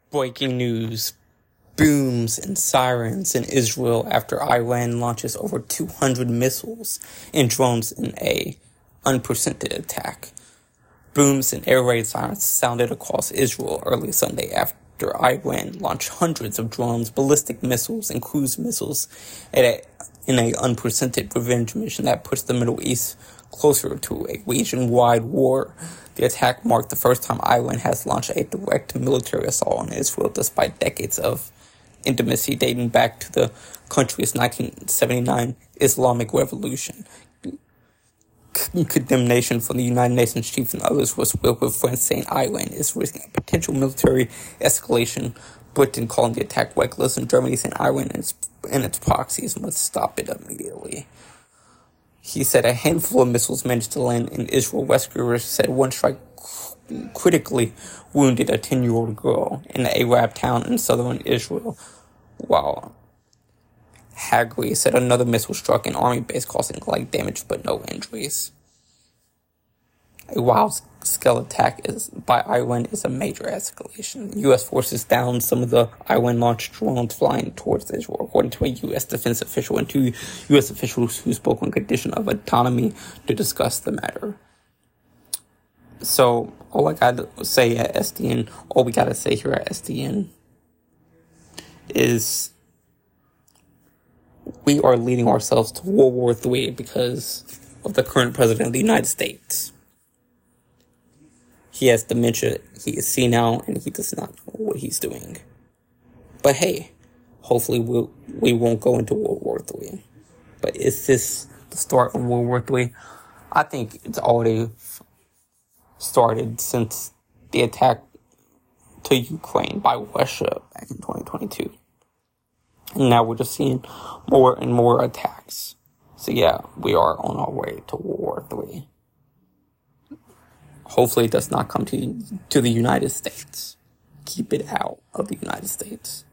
Breaking news. Booms and sirens in Israel after Iran launches over 200 missiles and drones in a unprecedented attack. Booms and air raid sirens sounded across Israel early Sunday after Iran launched hundreds of drones, ballistic missiles, and cruise missiles in an unprecedented revenge mission that puts the Middle East closer to a region-wide war. The attack marked the first time Iran has launched a direct military assault on Israel despite decades of intimacy dating back to the country's 1979 Islamic Revolution. Condemnation from the United Nations chief and others was filled with France saying Iran is risking a potential military escalation, Britain calling the attack reckless, and Germany saying Iran and its proxies must stop it immediately. He said a handful of missiles managed to land in Israel. Rescuers said one strike critically wounded a 10-year-old girl in an Arab town in southern Israel, while Hagri said another missile struck an army base causing light damage but no injuries. A wild-scale attack by Iran is a major escalation. U.S. forces downed some of the Iran-launched drones flying towards Israel, according to a U.S. defense official and two U.S. officials who spoke on condition of autonomy to discuss the matter. So, all we gotta say here at SDN is we are leading ourselves to World War III because of the current president of the United States. He has dementia, he is senile, and he does not know what he's doing. But hey, hopefully we won't go into World War III. But is this the start of World War III? I think it's already started since the attack to Ukraine by Russia back in 2022. And now we're just seeing more and more attacks. So yeah, we are on our way to World War III. Hopefully it does not come to the United States. Keep it out of the United States.